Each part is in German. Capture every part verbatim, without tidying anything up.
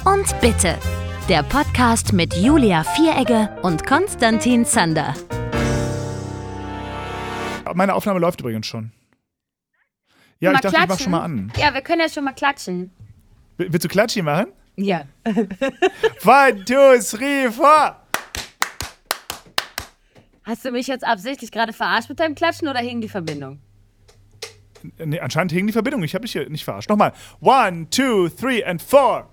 und Bitte. Der Podcast mit Julia Vieregge und Konstantin Zander. Meine Aufnahme läuft übrigens schon. Ja, mal ich dachte, klatschen. ich mach schon mal an. Ja, wir können ja schon mal klatschen. Will- Willst du Klatschi machen? Ja. One, two, three, four. Hast du mich jetzt absichtlich gerade verarscht mit deinem Klatschen oder hing die Verbindung? Nee, anscheinend hing die Verbindung. Ich habe dich hier nicht verarscht. Nochmal. One, two, three and four.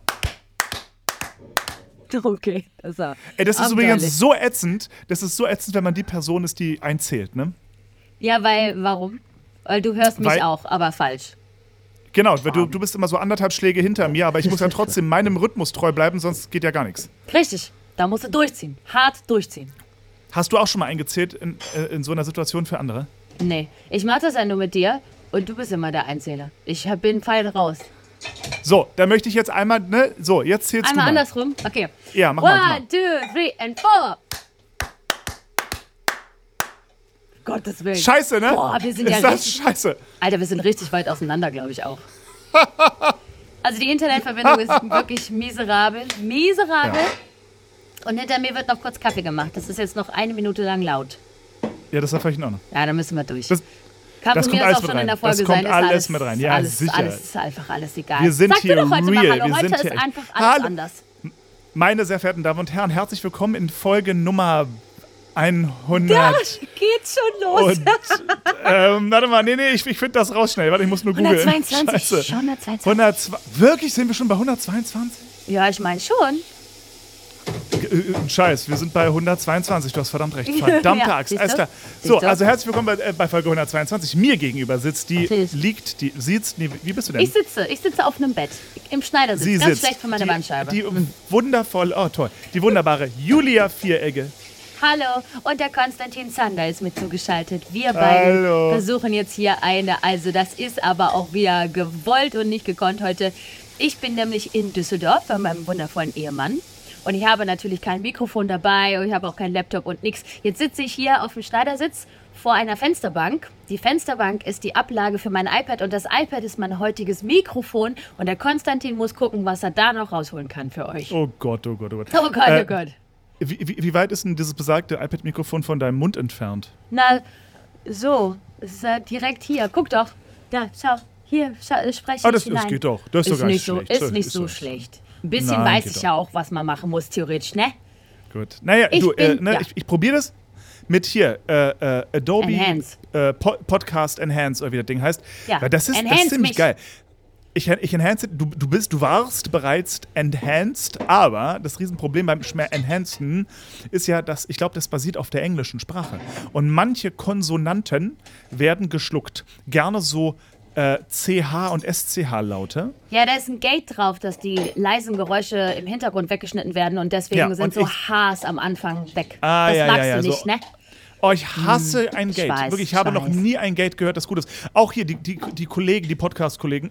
Okay, das war Ey, das ist abenteuerlich. übrigens so ätzend. Das ist so ätzend, wenn man die Person ist, die einzählt, ne? Ja, weil, warum? Weil du hörst mich Weil- auch, aber falsch. Genau, weil du, du bist immer so anderthalb Schläge hinter mir, aber ich muss ja trotzdem meinem Rhythmus treu bleiben, sonst geht ja gar nichts. Richtig, da musst du durchziehen. Hart durchziehen. Hast du auch schon mal eingezählt in, äh, in so einer Situation für andere? Nee, ich mach das ja nur mit dir und du bist immer der Einzähler. Ich hab- bin fein raus. So, dann möchte ich jetzt einmal, ne? So, jetzt zählst Einmal du mal. andersrum? Okay. Ja, mach mal. mach mal. One, two, three and four. Gottes Willen. Scheiße, ne? Boah, wir sind ja ist das richtig- scheiße? Alter, wir sind richtig weit auseinander, glaube ich auch. Also die Internetverbindung ist wirklich miserabel. Miserabel. Ja. Und hinter mir wird noch kurz Kaffee gemacht. Das ist jetzt noch eine Minute lang laut. Ja, das war vielleicht in Ordnung. Ja, da müssen wir durch. Das- Kann das von mir kommt aus alles auch mit schon in rein. der Folge Das kommt sein. Ist alles mit rein. Ja, alles, sicher. Alles ist einfach alles egal. Wir sind Sag hier mir doch heute real. mal Hallo. Wir Heute sind ist hier echt. einfach alles Hallo. anders. Meine sehr verehrten Damen und Herren, herzlich willkommen in Folge Nummer Ja, hundert. geht schon los. Und, ähm, warte mal, nee, nee, ich, ich finde das raus schnell. Warte, ich muss nur googeln. hundertzweiundzwanzig. Scheiße. Schon hundertzweiundzwanzig. hundertzweiundzwanzig. Wirklich? Sind wir schon bei hundertzweiundzwanzig? Ja, ich meine schon. Äh, äh, Scheiß, wir sind bei hundertzweiundzwanzig. Du hast verdammt recht. Verdammte Ja, Axt. siehst du? Alles klar. Siehst So, du? also herzlich willkommen bei, äh, bei Folge hundertzweiundzwanzig. Mir gegenüber sitzt die, Natürlich. liegt, die sitzt, nee, wie bist du denn? Ich sitze, ich sitze auf einem Bett. Im Schneidersitz. Sie Ganz sitzt. schlecht für meine die, Bandscheibe. Die wundervolle, oh toll, die wunderbare Julia Vieregge. Hallo, und der Konstantin Zander ist mit zugeschaltet. Wir beide Hallo. versuchen jetzt hier eine, also das ist aber auch wieder gewollt und nicht gekonnt heute. Ich bin nämlich in Düsseldorf bei meinem wundervollen Ehemann. Und ich habe natürlich kein Mikrofon dabei und ich habe auch keinen Laptop und nichts. Jetzt sitze ich hier auf dem Schneidersitz vor einer Fensterbank. Die Fensterbank ist die Ablage für mein iPad und das iPad ist mein heutiges Mikrofon. Und der Konstantin muss gucken, was er da noch rausholen kann für euch. Oh Gott, oh Gott, oh Gott. Oh Gott, Äh, oh Gott. Wie, wie, wie weit ist denn dieses besagte iPad-Mikrofon von deinem Mund entfernt? Na, so, es ist äh, direkt hier. Guck doch. Da, schau. Hier, schau, spreche Ah, ich das- das hinein. geht doch. Das ist doch gar nicht so, schlecht. Ist Das nicht ist so doch- schlecht. Ein bisschen Nein, weiß geht ich ja auch, was man machen muss, theoretisch, ne? Gut. Naja, Ich du, äh, bin- ne, ja. ich, ich probiere das mit hier, äh, äh, Adobe Enhance. Äh, Po- Podcast Enhance, oder wie das Ding heißt. Ja, Weil das ist, das enhance ist ziemlich mich. geil. Ich, ich enhance, du, du bist, du warst bereits enhanced, aber das Riesenproblem beim Schmer Enhancen ist ja, dass, ich glaube, das basiert auf der englischen Sprache. Und manche Konsonanten werden geschluckt. Gerne so äh, C H und S C H-Laute. Ja, da ist ein Gate drauf, dass die leisen Geräusche im Hintergrund weggeschnitten werden und deswegen Ja, sind und so ich- Hs am Anfang weg. Ah, das ja, magst ja, ja, du nicht, so- ne? Oh, ich hasse ein ich Gate. weiß, Wirklich, ich ich habe noch weiß. nie ein Gate gehört, das gut ist. Auch hier, die, die, die Kollegen, die Podcast-Kollegen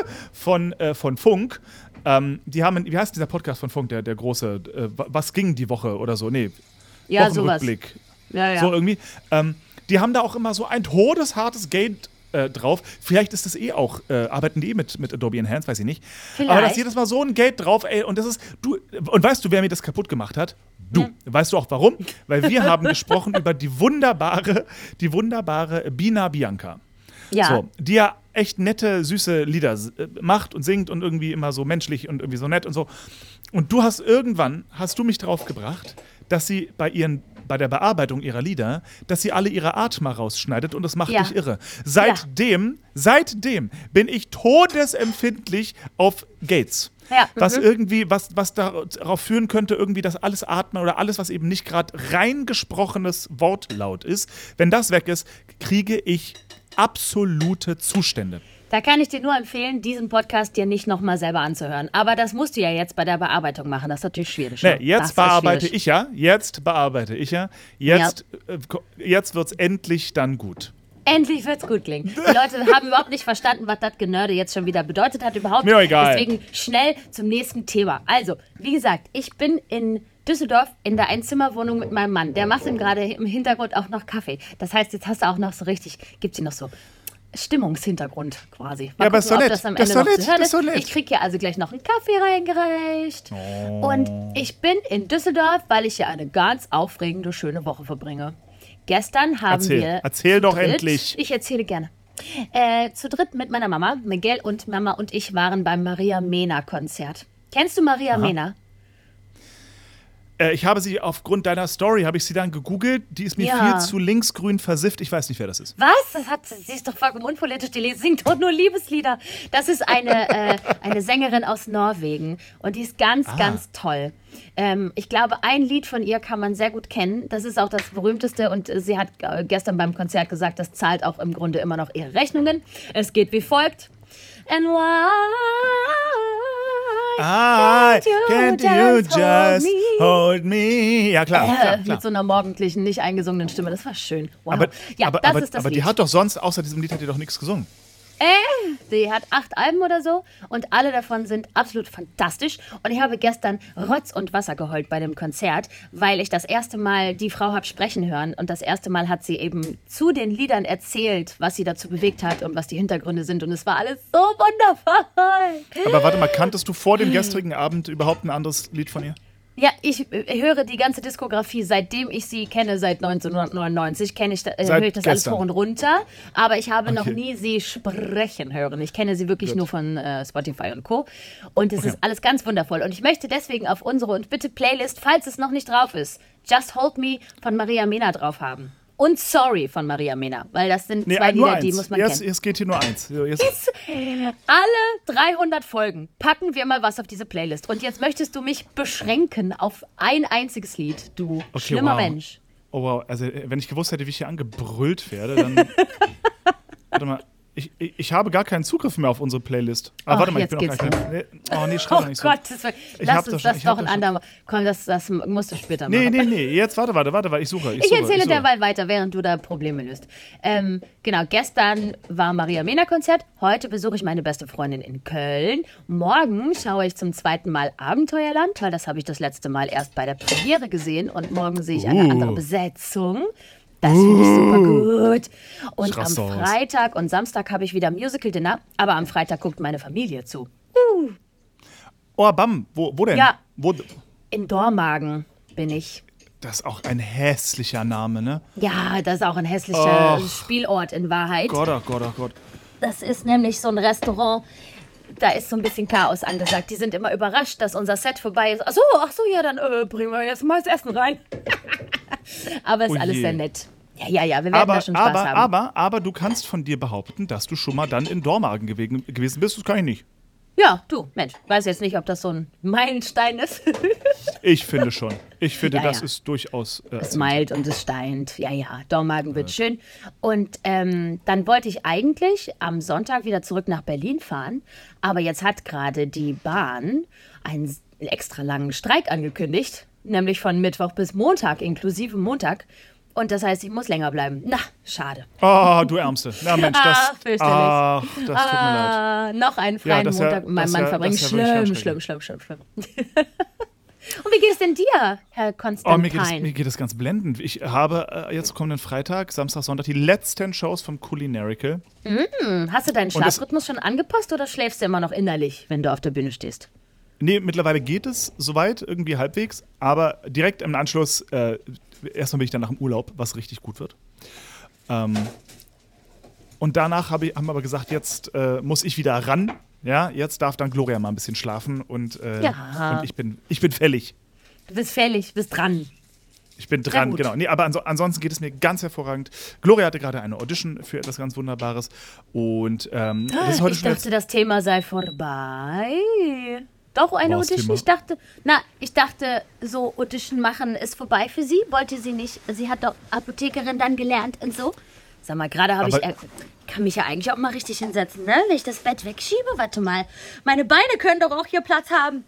von, äh, von Funk, ähm, die haben, wie heißt dieser Podcast von Funk, der, der große, äh, was ging die Woche oder so? Nee, Ja, sowas. Wochenrückblick. Ja, ja. So irgendwie. Ähm, die haben da auch immer so ein todeshartes Gate äh, drauf. Vielleicht ist das eh auch, äh, arbeiten die eh mit, mit Adobe Enhance, weiß ich nicht. Vielleicht. Aber da ist jedes Mal so ein Gate drauf, ey, und das ist, du, und weißt du, wer mir das kaputt gemacht hat? Du. Weißt du auch warum? Weil wir haben gesprochen über die wunderbare, die wunderbare Bina Bianca. Ja. So, die ja echt nette, süße Lieder äh, macht und singt und irgendwie immer so menschlich und irgendwie so nett und so. Und du hast irgendwann, hast du mich drauf gebracht, dass sie bei ihren bei der Bearbeitung ihrer Lieder, dass sie alle ihre Atmer rausschneidet und das macht Ja. dich irre. Seitdem, seitdem bin ich todesempfindlich auf Gates. Ja. Was Mhm. irgendwie, was, was darauf führen könnte, irgendwie, dass alles Atmen oder alles, was eben nicht gerade reingesprochenes Wortlaut ist, wenn das weg ist, kriege ich absolute Zustände. Da kann ich dir nur empfehlen, diesen Podcast dir nicht nochmal selber anzuhören. Aber das musst du ja jetzt bei der Bearbeitung machen. Das ist natürlich schwierig. Nee, ne? Das jetzt ist bearbeite schwierig. ich ja, jetzt bearbeite ich ja, jetzt, äh, ko- jetzt wird's endlich dann gut. Endlich wird's gut klingen. Die Leute haben überhaupt nicht verstanden, was das Genörde jetzt schon wieder bedeutet hat überhaupt. Mir doch egal. Deswegen schnell zum nächsten Thema. Also, wie gesagt, ich bin in Düsseldorf in der Einzimmerwohnung mit meinem Mann. Der macht ihm gerade im Hintergrund auch noch Kaffee. Das heißt, jetzt hast du auch noch so richtig, gibt's hier noch so Stimmungshintergrund quasi. Mal Ja, aber ist gucken, doch ob nett. das am Das Ende ist doch noch nett. zu hören Das ist doch ist. nett. Ich kriege hier also gleich noch einen Kaffee reingereicht. Oh. Und ich bin in Düsseldorf, weil ich hier eine ganz aufregende, schöne Woche verbringe. Gestern haben Erzähl. wir... Erzähl zu doch dritt, endlich. Ich erzähle gerne. Äh, zu dritt mit meiner Mama, Miguel und Mama und ich waren beim Maria Mena-Konzert. Kennst du Maria Mena? Äh, ich habe sie aufgrund deiner Story, habe ich sie dann gegoogelt. Die ist mir Ja. viel zu linksgrün versifft. Ich weiß nicht, wer das ist. Was? Das hat, sie ist doch vollkommen unpolitisch, die singt doch nur Liebeslieder. Das ist eine, äh, eine Sängerin aus Norwegen und die ist ganz, Ah. ganz toll. Ähm, ich glaube, ein Lied von ihr kann man sehr gut kennen. Das ist auch das berühmteste und äh, sie hat äh, gestern beim Konzert gesagt, das zahlt auch im Grunde immer noch ihre Rechnungen. Es geht wie folgt. And why Ah, can't you can't you just hold just me? hold me? Ja, klar. Äh, klar, klar. mit so einer morgendlichen, nicht eingesungenen Stimme. Das war schön. Wow. Aber, ja, aber, das aber, ist das aber Lied. die hat doch sonst, außer diesem Lied, hat die doch nichts gesungen. Die hat acht Alben oder so und alle davon sind absolut fantastisch. Und ich habe gestern Rotz und Wasser geheult bei dem Konzert, weil ich das erste Mal die Frau habe sprechen hören. Und das erste Mal hat sie eben zu den Liedern erzählt, was sie dazu bewegt hat und was die Hintergründe sind. Und es war alles so wundervoll. Aber warte mal, kanntest du vor dem gestrigen Abend überhaupt ein anderes Lied von ihr? Ja, ich äh, höre die ganze Diskografie, seitdem ich sie kenne, seit neunzehnhundertneunundneunzig, kenne ich, äh, Seit höre ich das alles gestern. hoch und runter. Aber ich habe noch Okay. nie sie sprechen hören. Ich kenne sie wirklich Gut. nur von äh, Spotify und Co. Und es Okay. ist alles ganz wundervoll. Und ich möchte deswegen auf unsere und bitte Playlist, falls es noch nicht drauf ist, Just Hold Me von Maria Mena drauf haben. Und Sorry von Maria Mena, weil das sind Nee, zwei nur Lieder, eins. die muss man jetzt, kennen. jetzt geht hier nur eins. So, jetzt, Alle dreihundert Folgen packen wir mal was auf diese Playlist. Und jetzt möchtest du mich beschränken auf ein einziges Lied, du Okay, schlimmer wow. Mensch. Oh wow, also äh, wenn ich gewusst hätte, wie ich hier angebrüllt werde, dann. Warte mal, ich, ich, ich habe gar keinen Zugriff mehr auf unsere Playlist. Aber Ach, warte mal, ich jetzt bin auch geht's gar nicht. Nee, oh nee, schreib Oh doch nicht so. Gott, das, Ich lass hab uns das schon- das ich hab doch ein das schon- andermal. Komm, das, das musst du später Nee, machen. nee, nee, jetzt warte, warte, warte, warte, ich suche. Ich, Ich suche, erzähle ich suche. derweil weiter, während du da Probleme löst. Ähm, genau, gestern war Maria Mena Konzert. Heute besuche ich meine beste Freundin in Köln. Morgen schaue ich zum zweiten Mal Abenteuerland, weil das habe ich das letzte Mal erst bei der Premiere gesehen. Und morgen sehe ich eine Uh. andere Besetzung. Das finde ich super gut. Und Ich am raste aus. Freitag und Samstag habe ich wieder Musical-Dinner. Aber am Freitag guckt meine Familie zu. Oh, Bam, wo, wo denn? Ja. Wo, In Dormagen bin ich. das ist auch ein hässlicher Name, ne? Ja, das ist auch ein hässlicher Och. Spielort in Wahrheit. Gott, oh Gott, oh Gott. Das ist nämlich so ein Restaurant, da ist so ein bisschen Chaos angesagt. Die sind immer überrascht, dass unser Set vorbei ist. Ach so, ach so, ja, dann äh, bringen wir jetzt mal das Essen rein. Aber ist Oh alles je. sehr nett. Ja, ja, ja, wir werden Aber, da schon Spaß aber, haben. aber, aber du kannst von dir behaupten, dass du schon mal dann in Dormagen gewesen, gewesen bist. Das kann ich nicht. Ja, du, Mensch, weiß jetzt nicht, ob das so ein Meilenstein ist. Ich finde schon. Ich finde, Ja, das ja. ist durchaus. Äh, Es meilt und es steint. Ja, ja, Dormagen wird schön. Und ähm, dann wollte ich eigentlich am Sonntag wieder zurück nach Berlin fahren. Aber jetzt hat gerade die Bahn einen extra langen Streik angekündigt. Nämlich von Mittwoch bis Montag, inklusive Montag. Und das heißt, ich muss länger bleiben. Na, schade. Oh, du Ärmste. Na Mensch, das. Ach, fürchterlich. Ach, das tut mir leid. Ah, noch einen Ja, freien das ist ja- Montag. das mein ist Mann ja- verbringt. das ist ja wirklich Schlimm, ganz schlimm, schlimm, schlimm, schlimm. Und wie geht es denn dir, Herr Oh, Konstantin? mir geht, es, mir geht es ganz blendend. Ich habe äh, jetzt kommenden Freitag, Samstag, Sonntag die letzten Shows vom Culinarical. Hast du deinen Und das- Schlafrhythmus schon angepasst oder schläfst du immer noch innerlich, wenn du auf der Bühne stehst? Nee, mittlerweile geht es soweit, irgendwie halbwegs. Aber direkt im Anschluss, äh, erstmal bin ich dann nach dem Urlaub, was richtig gut wird. Ähm, und danach hab ich, haben wir aber gesagt, jetzt äh, muss ich wieder ran. Ja, jetzt darf dann Gloria mal ein bisschen schlafen. Und, äh, Ja. und ich, bin, ich bin fällig. Du bist fällig, bist dran. Ich bin dran, gut. genau. Nee, aber anso ansonsten geht es mir ganz hervorragend. Gloria hatte gerade eine Audition für etwas ganz Wunderbares. Und ähm, das ist heute Ich schon dachte, das Thema sei vorbei. Doch, eine Was Audition. Thema? Ich dachte, na, ich dachte, so Audition machen ist vorbei für sie. Wollte sie nicht. Sie hat doch Apothekerin dann gelernt und so. Sag mal, gerade habe ich. Aber- Äh, kann mich ja eigentlich auch mal richtig hinsetzen, ne? Wenn ich das Bett wegschiebe, warte mal. Meine Beine können doch auch hier Platz haben.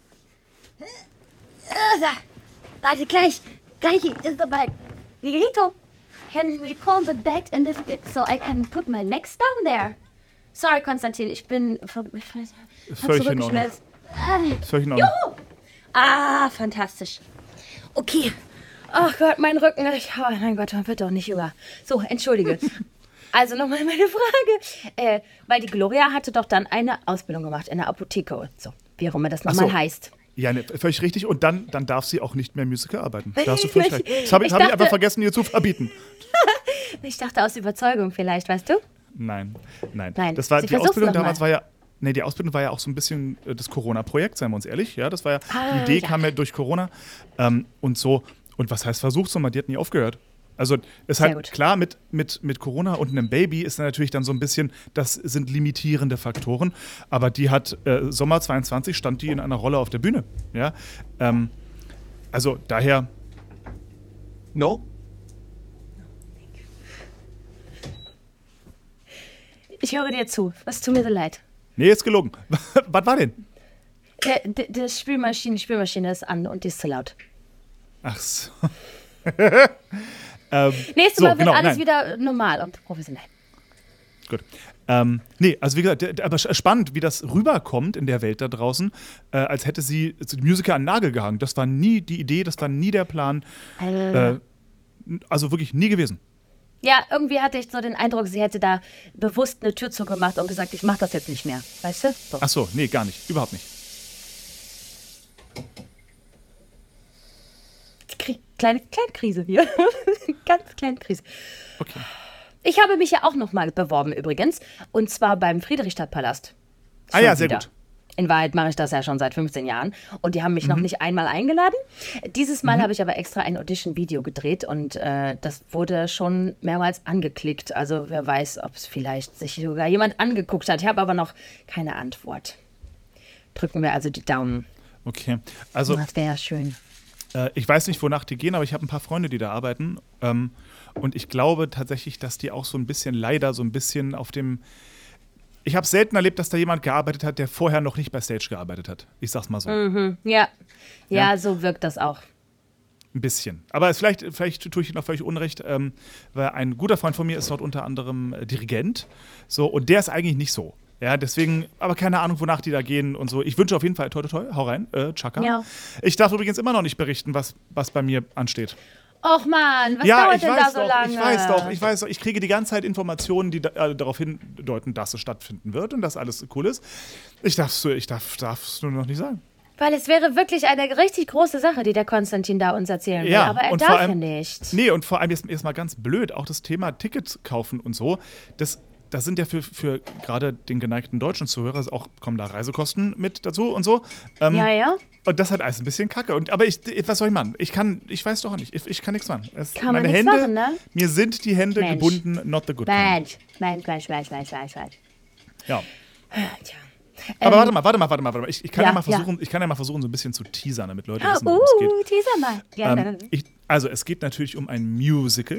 Äh, da. Warte, gleich. Gleich ist dabei. Miguelito, can we call the bed and lift it so I can put my legs down there? Sorry, Konstantin, ich bin ver- Ist völlig in Ordnung. zurückgeschmelzt. Ist völlig in Ordnung. Juhu! Ah, fantastisch. Okay. Ach Gott, mein Rücken. Ich, oh mein Gott, man wird doch nicht jünger. So, entschuldige. Also nochmal meine Frage. Äh, weil die Gloria hatte doch dann eine Ausbildung gemacht in der Apotheke. So, wie auch immer das nochmal so. heißt. Ja, ne, völlig richtig. Und dann, dann darf sie auch nicht mehr Musical arbeiten. Da hast du Ich- völlig recht. Das habe ich, ich hab ich dachte- einfach vergessen, ihr zu verbieten. Ich dachte aus Überzeugung vielleicht, weißt du? Nein, nein. Nein, Das war, sie die versuch's Ausbildung noch damals mal. war ja, nee, die Ausbildung war ja auch so ein bisschen äh, das Corona-Projekt, seien wir uns ehrlich. Ja, das war ja, Ah, die Idee ja. kam ja durch Corona ähm, und so. Und was heißt versuch's nochmal? Die hat nie aufgehört. Also ist Sehr halt gut. klar, mit, mit, mit Corona und einem Baby ist dann natürlich dann so ein bisschen, das sind limitierende Faktoren. Aber die hat äh, Sommer zweiundzwanzig stand die in einer Rolle auf der Bühne. Ja, ähm, also daher, No? Ich höre dir zu. Was tut mir so leid. nee, ist gelogen. Was war denn? Der, der, der Spülmaschine, die Spülmaschine ist an und die ist zu laut. Ach so. ähm, Nächstes so, Mal wird genau, alles nein. wieder normal und professionell. Gut. Ähm, nee, also wie gesagt, der, der, aber spannend, wie das rüberkommt in der Welt da draußen, äh, als hätte sie die Musiker an den Nagel gehangen. Das war nie die Idee, das war nie der Plan. Äh, also wirklich nie gewesen. Ja, irgendwie hatte ich so den Eindruck, sie hätte da bewusst eine Tür zugemacht und gesagt, ich mache das jetzt nicht mehr. Weißt du? So. Ach so, nee, gar nicht. Überhaupt nicht. Ich krieg kleine, kleine Krise hier. Ganz kleine Krise. Okay. Ich habe mich ja auch noch mal beworben übrigens. Und zwar beim Friedrichstadtpalast. Ah Schon ja, sehr wieder. gut. In Wahrheit mache ich das ja schon seit fünfzehn Jahren. Und die haben mich noch nicht einmal eingeladen. Dieses Mal habe ich aber extra ein Audition-Video gedreht. Und äh, das wurde schon mehrmals angeklickt. Also wer weiß, ob es vielleicht sich sogar jemand angeguckt hat. Ich habe aber noch keine Antwort. Drücken wir also die Daumen. Okay. Also Das wäre schön. äh, ich weiß nicht, wonach die gehen, aber ich habe ein paar Freunde, die da arbeiten. Ähm, und ich glaube tatsächlich, dass die auch so ein bisschen, leider so ein bisschen auf dem. Ich habe selten erlebt, dass da jemand gearbeitet hat, der vorher noch nicht bei Stage gearbeitet hat. Ich sag's mal so. Ja. ja, Ja. so wirkt das auch. Ein bisschen. Aber es vielleicht, vielleicht tue ich Ihnen auch völlig Unrecht, ähm, weil ein guter Freund von mir ist dort unter anderem äh, Dirigent. So, und der ist eigentlich nicht so. Ja, deswegen, aber keine Ahnung, wonach die da gehen und so. Ich wünsche auf jeden Fall, toi, toi, toi, hau rein, äh, Chaka. Ja. Ich darf übrigens immer noch nicht berichten, was, was bei mir ansteht. Och man, was ja, dauert ich denn weiß da so doch, lange? ich weiß doch, ich weiß doch. Ich kriege die ganze Zeit Informationen, die da, äh, darauf hindeuten, dass es stattfinden wird und dass alles cool ist. Ich darf es ich darf, darf's nur noch nicht sagen. Weil es wäre wirklich eine richtig große Sache, die der Konstantin da uns erzählen will. Ja, Aber er und darf vor allem- ja nicht. Nee, und vor allem jetzt erstmal ganz blöd, auch das Thema Tickets kaufen und so, das, das sind ja für, für gerade den geneigten deutschen Zuhörer auch, kommen da Reisekosten mit dazu und so. Ähm, Ja, ja. Und das hat alles ein bisschen kacke. Und, aber ich, was soll ich machen? Ich kann, ich weiß doch auch nicht, ich, ich kann nichts machen. Es, Kann man meine nichts Hände, machen, ne? mir sind die Hände Mensch. gebunden, not the good kind. Mensch, Mensch, Mensch, Mensch, Mensch, Mensch, Mensch. Ja. Tja. Aber Ähm, warte mal, warte mal, warte mal, warte mal. Ich, ich, kann ja, ja, mal versuchen, ich kann ja mal versuchen, so ein bisschen zu teasern, damit Leute Ah, wissen, worum es geht. uh, teaser mal. Gerne. Ähm, ich, also es geht natürlich um ein Musical.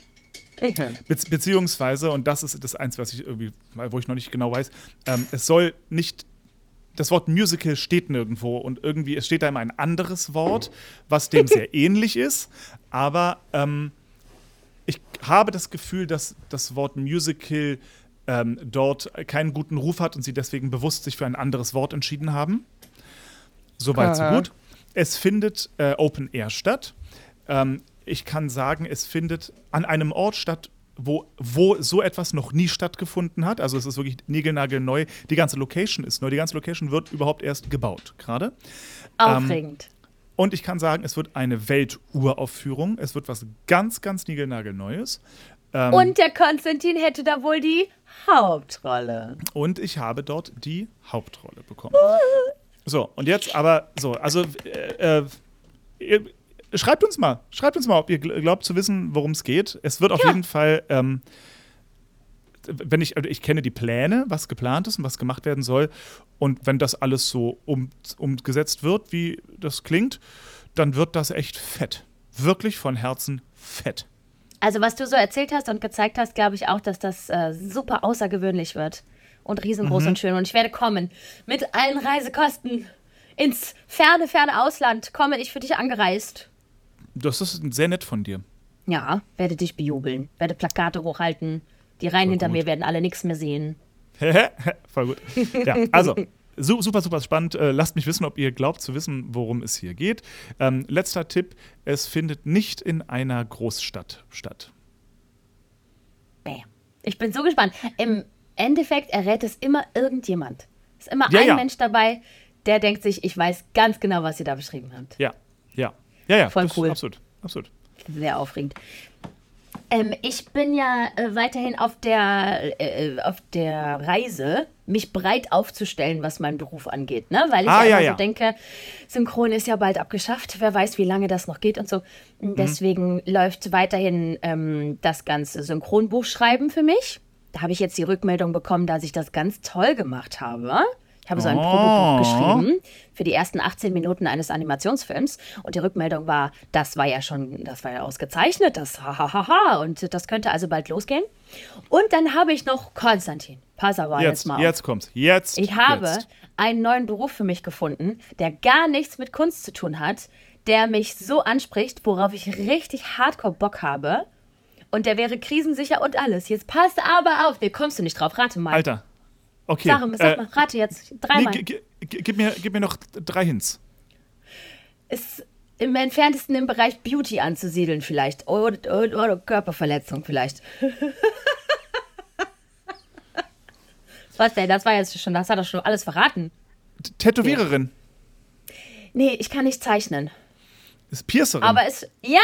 Be beziehungsweise, und das ist das Einzige, was ich irgendwie, wo ich noch nicht genau weiß, ähm, es soll nicht, das Wort Musical steht nirgendwo und irgendwie, es steht da immer ein anderes Wort, was dem sehr ähnlich ist, aber ähm, ich habe das Gefühl, dass das Wort Musical ähm, dort keinen guten Ruf hat und sie deswegen bewusst sich für ein anderes Wort entschieden haben. Soweit, so Aha. gut. Es findet äh, Open Air statt. Ähm, ich kann sagen, es findet an einem Ort statt, wo, wo so etwas noch nie stattgefunden hat. Also es ist wirklich niegelnagelneu. Die ganze Location ist neu. Die ganze Location wird überhaupt erst gebaut gerade. Aufregend. Und ich kann sagen, es wird eine Welturaufführung. Es wird was ganz, ganz niegelnagelneues. Ähm, Und der Konstantin hätte da wohl die Hauptrolle. Und ich habe dort die Hauptrolle bekommen. So, und jetzt aber so, also äh, äh, ihr, schreibt uns mal, schreibt uns mal, ob ihr gl- glaubt zu wissen, worum es geht. Es wird auf Ja. jeden Fall, ähm, wenn ich, also ich kenne die Pläne, was geplant ist und was gemacht werden soll. Und wenn das alles so um, umgesetzt wird, wie das klingt, dann wird das echt fett. Wirklich von Herzen fett. Also was du so erzählt hast und gezeigt hast, glaube ich auch, dass das äh, super außergewöhnlich wird. Und riesengroß Mhm. und schön. Und ich werde kommen. Mit allen Reisekosten. Ins ferne, ferne Ausland komme ich für dich angereist. Das ist sehr nett von dir. Ja, werde dich bejubeln. Werde Plakate hochhalten. Die Reihen hinter gut. mir werden alle nichts mehr sehen. Voll gut. Ja, also, su- super, super spannend. Äh, lasst mich wissen, ob ihr glaubt zu wissen, worum es hier geht. Ähm, letzter Tipp: Es findet nicht in einer Großstadt statt. Bäh. Ich bin so gespannt. Im Endeffekt errät es immer irgendjemand. Es ist immer Ja, ein ja. Mensch dabei, der denkt sich, ich weiß ganz genau, was ihr da beschrieben habt. Ja, ja. Ja, ja, Voll das, cool. Absolut, absolut. Sehr aufregend. Ähm, ich bin ja äh, weiterhin auf der, äh, auf der Reise, mich breit aufzustellen, was meinen Beruf angeht. Ne? Weil ich Ah, ja ja, immer ja. so denke, Synchron ist ja bald abgeschafft. Wer weiß, wie lange das noch geht und so. Mhm. Deswegen läuft weiterhin ähm, das ganze Synchronbuchschreiben für mich. Da habe ich jetzt die Rückmeldung bekommen, dass ich das ganz toll gemacht habe. Ich habe so ein Oh. Probebuch geschrieben für die ersten achtzehn Minuten eines Animationsfilms und die Rückmeldung war, das war ja schon, das war ja ausgezeichnet, das hahaha und das könnte also bald losgehen. Und dann habe ich noch Konstantin. Pass aber jetzt, Jetzt, mal auf. jetzt kommt's. Jetzt. Ich habe Jetzt. einen neuen Beruf für mich gefunden, der gar nichts mit Kunst zu tun hat, der mich so anspricht, worauf ich richtig hardcore Bock habe. Und der wäre krisensicher und alles. Jetzt passt aber auf. Nee, kommst du nicht drauf. Rate mal. Alter. Okay. Sag, sag äh, mal, rate jetzt. nee, Dreimal. g- g- gib, mir, gib mir noch drei Hints. Ist im entferntesten im Bereich Beauty anzusiedeln vielleicht. Oder, oder, oder Körperverletzung vielleicht. Was denn? Das war jetzt schon, das hat er schon alles verraten. T- Tätowiererin. Nee, ich kann nicht zeichnen. Ist Piercerin. Aber es, ja,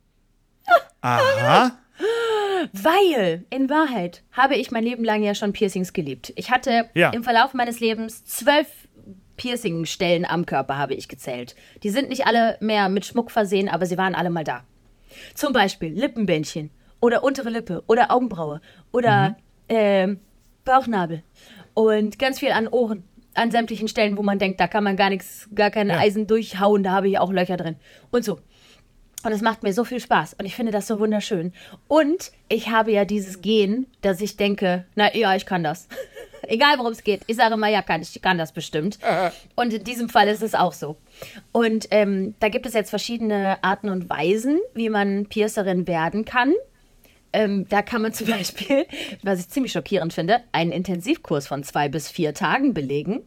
Aha. weil in Wahrheit habe ich mein Leben lang ja schon Piercings geliebt. Ich hatte Ja. im Verlauf meines Lebens zwölf Piercingstellen am Körper, habe ich gezählt. Die sind nicht alle mehr mit Schmuck versehen, aber sie waren alle mal da. Zum Beispiel Lippenbändchen oder untere Lippe oder Augenbraue oder ähm, Bauchnabel und ganz viel an Ohren, an sämtlichen Stellen, wo man denkt, da kann man gar nichts, gar kein Ja. Eisen durchhauen, da habe ich auch Löcher drin und so. Und es macht mir so viel Spaß und ich finde das so wunderschön. Und ich habe ja dieses Gen, dass ich denke, na ja, ich kann das. Egal, worum es geht. Ich sage mal, ja, kann, ich kann das bestimmt. Und in diesem Fall ist es auch so. Und ähm, da gibt es jetzt verschiedene Arten und Weisen, wie man Piercerin werden kann. Ähm, da kann man zum Beispiel, was ich ziemlich schockierend finde, einen Intensivkurs von zwei bis vier Tagen belegen.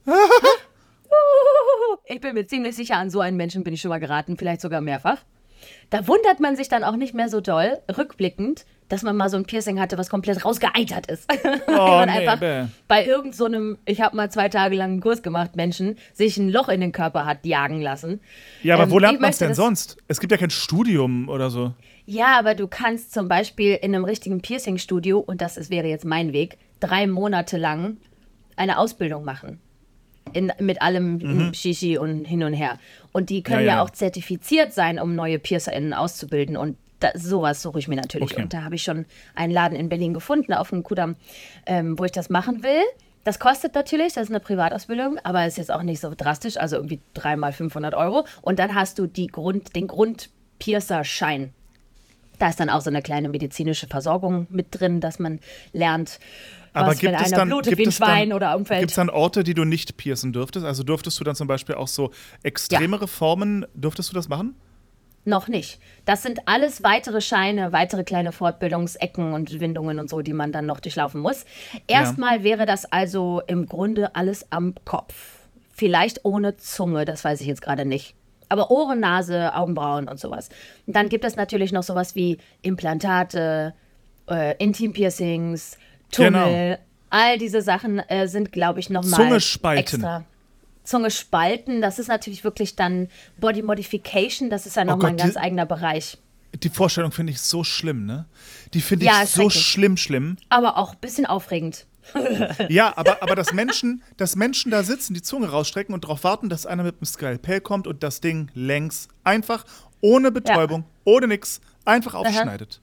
Ich bin mir ziemlich sicher, an so einen Menschen bin ich schon mal geraten, vielleicht sogar mehrfach. Da wundert man sich dann auch nicht mehr so doll, rückblickend, dass man mal so ein Piercing hatte, was komplett rausgeeitert ist. Weil man nee, einfach bäh. bei irgend so einem, ich habe mal zwei Tage lang einen Kurs gemacht, Menschen, sich ein Loch in den Körper hat jagen lassen. Ja, aber Ähm, wo ich lernt man es möchte denn das- sonst? Es gibt ja kein Studium oder so. Ja, aber du kannst zum Beispiel in einem richtigen Piercing-Studio, und das ist, wäre jetzt mein Weg, drei Monate lang eine Ausbildung machen. In, mit allem Shishi und hin und her. Und die können Mhm. Ja, ja, ja. auch zertifiziert sein, um neue PiercerInnen auszubilden. Und da, sowas suche ich mir natürlich. Okay. Und da habe ich schon einen Laden in Berlin gefunden, auf dem Kudamm, ähm, wo ich das machen will. Das kostet natürlich, das ist eine Privatausbildung, aber ist jetzt auch nicht so drastisch, also irgendwie dreimal fünfhundert Euro. Und dann hast du die Grund, den Grund-Piercer-Schein. Da ist dann auch so eine kleine medizinische Versorgung mit drin, dass man lernt, Aber was, wenn gibt es einer dann, blutet gibt wie ein es dann, Schwein oder umfällt. Gibt es dann Orte, die du nicht piercen dürftest? Also dürftest du dann zum Beispiel auch so extremere Formen, dürftest du das machen? Noch nicht. Das sind alles weitere Scheine, weitere kleine Fortbildungsecken und Windungen und so, die man dann noch durchlaufen muss. Erstmal wäre das also im Grunde alles am Kopf. Vielleicht ohne Zunge, das weiß ich jetzt gerade nicht. Aber Ohren, Nase, Augenbrauen und sowas. Und dann gibt es natürlich noch sowas wie Implantate, äh, Intimpiercings, Tunnel. All diese Sachen äh, sind, glaube ich, nochmal Zunge spalten. extra. Zunge spalten, das ist natürlich wirklich dann Body Modification, das ist ja nochmal Gott, ein ganz die- eigener Bereich. Die Vorstellung finde ich so schlimm, ne? Die finde Ja, ich so schrecklich. schlimm, schlimm. Aber auch ein bisschen aufregend. Ja, aber, aber dass, Menschen, dass Menschen da sitzen, die Zunge rausstrecken und darauf warten, dass einer mit dem Skalpell kommt und das Ding längs einfach, ohne Betäubung, ohne nix, einfach aufschneidet.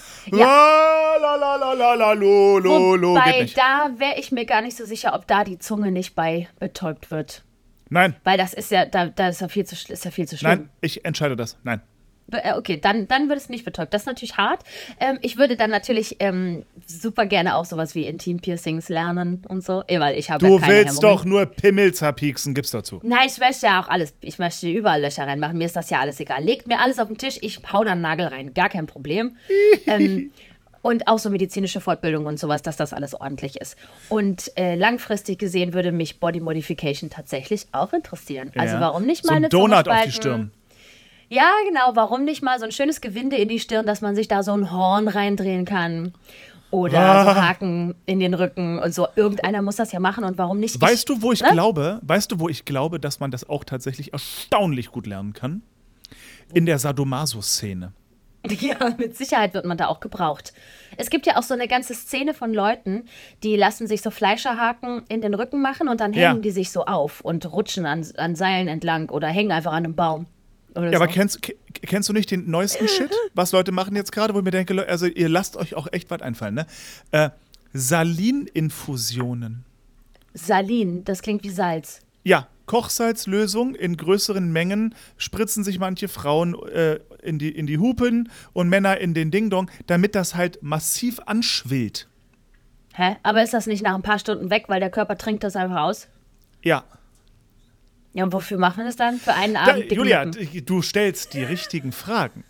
La, la, la, la, la, la, lo, lo, lo, geht Wobei, nicht. da wäre ich mir gar nicht so sicher, ob da die Zunge nicht bei betäubt wird. Nein, Weil das ist ja, da, da ist ja viel zu, schl- ist ja viel zu schlimm. nein, ich entscheide das. Nein. Be- äh, Okay, dann, dann wird es nicht betäubt. Das ist natürlich hart. Ähm, ich würde dann natürlich ähm, super gerne auch sowas wie Intim-Piercings lernen und so. Eh, weil ich habe ja Du keine willst Hemmungen. doch nur Pimmel zerpieksen, gib's dazu. Nein, ich möchte ja auch alles. Ich möchte überall Löcher reinmachen. Mir ist das ja alles egal. Legt mir alles auf den Tisch, ich hau da einen Nagel rein. Gar kein Problem. ähm, und auch so medizinische Fortbildung und sowas, dass das alles ordentlich ist. Und äh, langfristig gesehen würde mich Body Modification tatsächlich auch interessieren. Also Ja. warum nicht So mal ein eine Zunge Donut auf die spalten? Stirn. Ja, genau. Warum nicht mal so ein schönes Gewinde in die Stirn, dass man sich da so ein Horn reindrehen kann? Oder Ah. so Haken in den Rücken und so. Irgendeiner muss das ja machen und warum nicht? Weißt du, wo ich ne? glaube, weißt du, wo ich glaube, dass man das auch tatsächlich erstaunlich gut lernen kann? In der Sadomaso-Szene. Ja, mit Sicherheit wird man da auch gebraucht. Es gibt ja auch so eine ganze Szene von Leuten, die lassen sich so Fleischerhaken in den Rücken machen und dann hängen Ja. die sich so auf und rutschen an, an Seilen entlang oder hängen einfach an einem Baum. Oder Ja, so. aber kennst, ke- kennst du nicht den neuesten Shit, was Leute machen jetzt gerade, wo ich mir denke, Le- also ihr lasst euch auch echt was einfallen, ne? Äh, Salininfusionen. Salin, das klingt wie Salz. Ja, Kochsalzlösung in größeren Mengen spritzen sich manche Frauen äh, in, die, in die Hupen und Männer in den Ding-Dong, damit das halt massiv anschwillt. Hä? Aber ist das nicht nach ein paar Stunden weg, weil der Körper trinkt das einfach aus? Ja. Ja, und wofür machen wir das dann? Für einen Da, Abend dicken Julia, Lippen. d- du stellst die richtigen Fragen.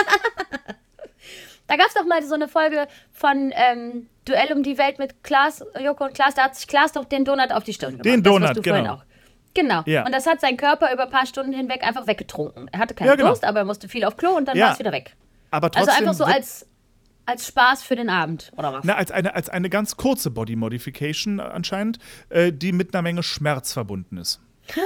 Da gab es doch mal so eine Folge von ähm, Duell um die Welt mit Klaas, Joko und Klaas. Da hat sich Klaas doch den Donut auf die Stirn gemacht. Den Das, was Donut, du genau. vorhin auch. Genau. Ja. Und das hat sein Körper über ein paar Stunden hinweg einfach weggetrunken. Er hatte keinen Ja, genau. Durst, aber er musste viel auf Klo und dann Ja. war es wieder weg. Aber trotzdem Also einfach so wird- als, als Spaß für den Abend, oder was? Na, als eine, als eine ganz kurze Body Modification anscheinend, äh, die mit einer Menge Schmerz verbunden ist.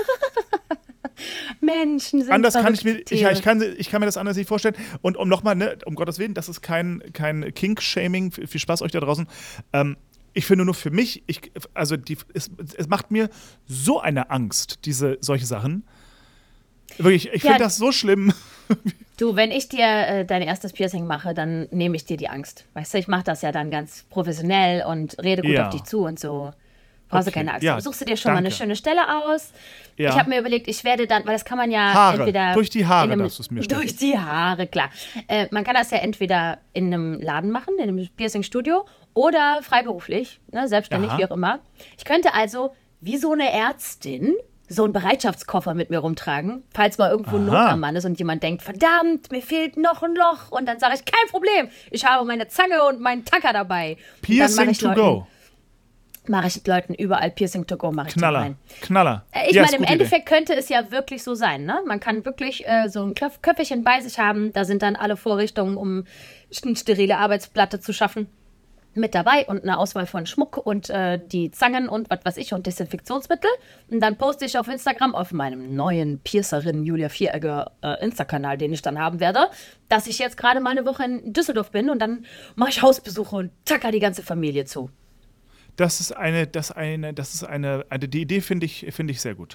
Menschen sind Anders kann ich mir, verrückte ich, ja, Tiere. ich, kann, ich kann mir das anders nicht vorstellen. Und um nochmal, ne, um Gottes Willen, das ist kein, kein Kink-Shaming, viel Spaß euch da draußen. Ähm, ich finde nur für mich, ich, also die, es, es macht mir so eine Angst, diese solche Sachen. Wirklich, ich Ja. finde das so schlimm. Du, wenn ich dir äh, dein erstes Piercing mache, dann nehme ich dir die Angst. Weißt du, ich mache das ja dann ganz professionell und rede gut Ja. auf dich zu und so. Brauchst du Okay. keine Angst. Ja, Suchst du dir schon mal eine danke. schöne Stelle aus. Ja. Ich habe mir überlegt, ich werde dann, weil das kann man ja Haare. entweder... Durch die Haare in einem, darfst du es mir stechen. Durch die Haare, klar. Äh, man kann das ja entweder in einem Laden machen, in einem Piercing-Studio oder freiberuflich, ne, selbstständig, Aha. wie auch immer. Ich könnte also, wie so eine Ärztin, so einen Bereitschaftskoffer mit mir rumtragen, falls mal irgendwo Not Aha. am Mann ist und jemand denkt, verdammt, mir fehlt noch ein Loch. Und dann sage ich, kein Problem, ich habe meine Zange und meinen Tacker dabei. Und dann mache Piercing ich to Leuten, go. Mache ich Leuten überall Piercing to go, mache ich die Knaller. rein. Knaller. Äh, Ich Ja, meine, ist im gute Idee. Endeffekt könnte es ja wirklich so sein, ne? Man kann wirklich äh, so ein Köpf Köfferchen bei sich haben, da sind dann alle Vorrichtungen, um eine sterile Arbeitsplatte zu schaffen, mit dabei und eine Auswahl von Schmuck und äh, die Zangen und was weiß ich und Desinfektionsmittel. Und dann poste ich auf Instagram, auf meinem neuen Piercerin Julia Vieregger äh, Insta-Kanal, den ich dann haben werde, dass ich jetzt gerade mal eine Woche in Düsseldorf bin und dann mache ich Hausbesuche und tacker die ganze Familie zu. Das ist eine, das eine, das ist eine, eine die Idee finde ich, finde ich sehr gut.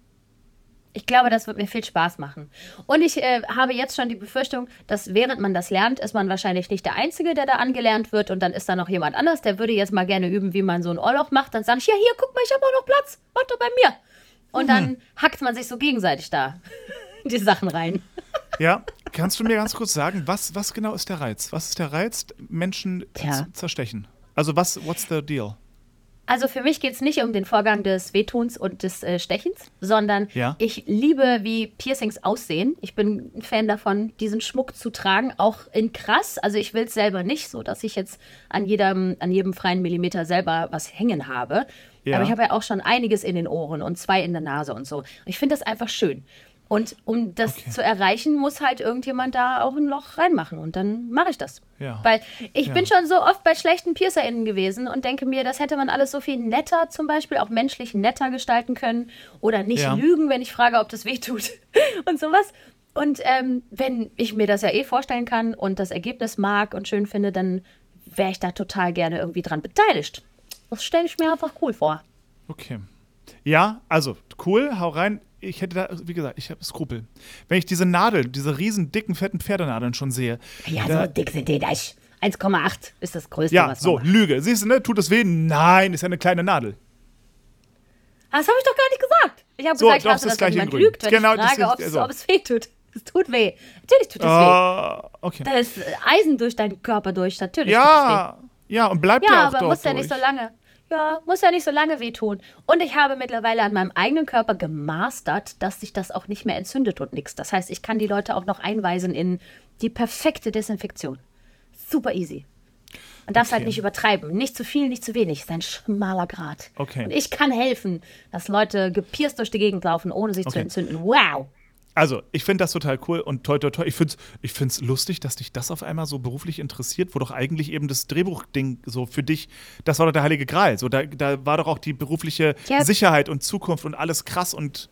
Ich glaube, das wird mir viel Spaß machen. Und ich äh, habe jetzt schon die Befürchtung, dass während man das lernt, ist man wahrscheinlich nicht der Einzige, der da angelernt wird. Und dann ist da noch jemand anders, der würde jetzt mal gerne üben, wie man so ein Ohrloch macht. Dann sage ich, ja, hier, guck mal, ich habe auch noch Platz. Mach doch bei mir. Und dann hackt man sich so gegenseitig da die Sachen rein. Ja, kannst du mir ganz kurz sagen, was, was genau ist der Reiz? Was ist der Reiz, Menschen Tja. zu zerstechen? Also was, what's the deal? Also für mich geht es nicht um den Vorgang des Wehtuns und des äh, Stechens, sondern Ja. ich liebe, wie Piercings aussehen. Ich bin ein Fan davon, diesen Schmuck zu tragen, auch in krass. Also ich will es selber nicht, so dass ich jetzt an jedem, an jedem freien Millimeter selber was hängen habe. Ja. Aber ich habe ja auch schon einiges in den Ohren und zwei in der Nase und so. Ich finde das einfach schön. Und um das Okay. zu erreichen, muss halt irgendjemand da auch ein Loch reinmachen. Und dann mache ich das. Ja. Weil ich Ja. bin schon so oft bei schlechten PiercerInnen gewesen und denke mir, das hätte man alles so viel netter, zum Beispiel auch menschlich netter gestalten können. Oder nicht Ja. lügen, wenn ich frage, ob das weh tut und sowas. Und ähm, wenn ich mir das ja eh vorstellen kann und das Ergebnis mag und schön finde, dann wäre ich da total gerne irgendwie dran beteiligt. Das stelle ich mir einfach cool vor. Okay. Ja, also cool, hau rein. Ich hätte da, wie gesagt, ich habe Skrupel. Wenn ich diese Nadeln, diese riesen, dicken, fetten Pferdenadeln schon sehe. Ja, da, so dick sind die nicht. eins Komma acht ist das Größte, Ja, was so, man macht. Lüge. Siehst du, ne? Tut es weh? Nein, ist ja eine kleine Nadel. Das habe ich doch gar nicht gesagt. Ich habe So, gesagt, ich doch, hasse, das dass gleiche in jemand Grün. lügt, wenn Genau, ich das frage, ist- ob es, also. ob es weh tut. Es tut weh. Natürlich tut es weh. Ah, okay. Da ist Eisen durch deinen Körper durch. Natürlich Ja, ja, und bleibt tut es weh. ja Ja, auch aber dort muss ja nicht so durch. lange. Ja, muss ja nicht so lange wehtun. Und ich habe mittlerweile an meinem eigenen Körper gemastert, dass sich das auch nicht mehr entzündet und nichts. Das heißt, ich kann die Leute auch noch einweisen in die perfekte Desinfektion. Super easy. Man darf es halt Okay. nicht übertreiben. Nicht zu viel, nicht zu wenig. Es ist ein schmaler Grat. Okay. Und ich kann helfen, dass Leute gepierst durch die Gegend laufen, ohne sich zu Okay. entzünden. Wow. Also, ich finde das total cool und toi, toi, toi. Ich finde es ich find's lustig, dass dich das auf einmal so beruflich interessiert, wo doch eigentlich eben das Drehbuchding so für dich, das war doch der heilige Gral. So, da, da war doch auch die berufliche Ja. Sicherheit und Zukunft und alles krass und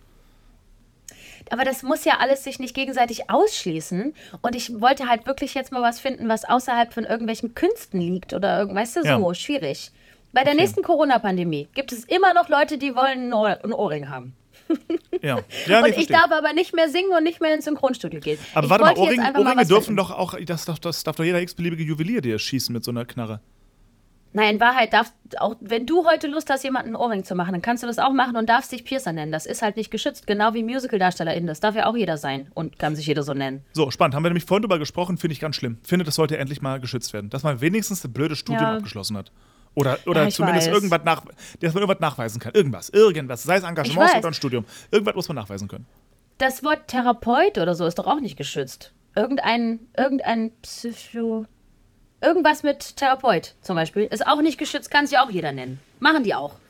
Aber das muss ja alles sich nicht gegenseitig ausschließen. Und ich wollte halt wirklich jetzt mal was finden, was außerhalb von irgendwelchen Künsten liegt oder irgend, weißt du, so Ja. schwierig. Bei der Okay. nächsten Corona-Pandemie gibt es immer noch Leute, die wollen einen Ohr- einen Ohrring haben. ja. ja nee, und ich verstehe. darf aber nicht mehr singen und nicht mehr ins Synchronstudio gehen. Aber ich warte mal, wollte jetzt Ohrringe, einfach mal Ohrringe was dürfen finden. doch auch, das darf, das darf doch jeder x-beliebige Juwelier dir schießen mit so einer Knarre. Nein, in Wahrheit darfst auch, wenn du heute Lust hast, jemanden einen Ohrring zu machen, dann kannst du das auch machen und darfst dich Piercer nennen. Das ist halt nicht geschützt, genau wie MusicaldarstellerInnen. Das darf ja auch jeder sein und kann sich jeder so nennen. So, spannend. Haben wir nämlich vorhin drüber gesprochen, finde ich ganz schlimm. Finde, das sollte endlich mal geschützt werden. Dass man wenigstens ein blödes Studium Ja. abgeschlossen hat. Oder, oder Ja, ich zumindest weiß. irgendwas nach, dass man irgendwas nachweisen kann. Irgendwas, irgendwas. Sei es Ich Engagement weiß. oder ein Studium. Irgendwas muss man nachweisen können. Das Wort Therapeut oder so ist doch auch nicht geschützt. Irgendein, irgendein Psycho... Irgendwas mit Therapeut zum Beispiel ist auch nicht geschützt, kann sich auch jeder nennen. Machen die auch.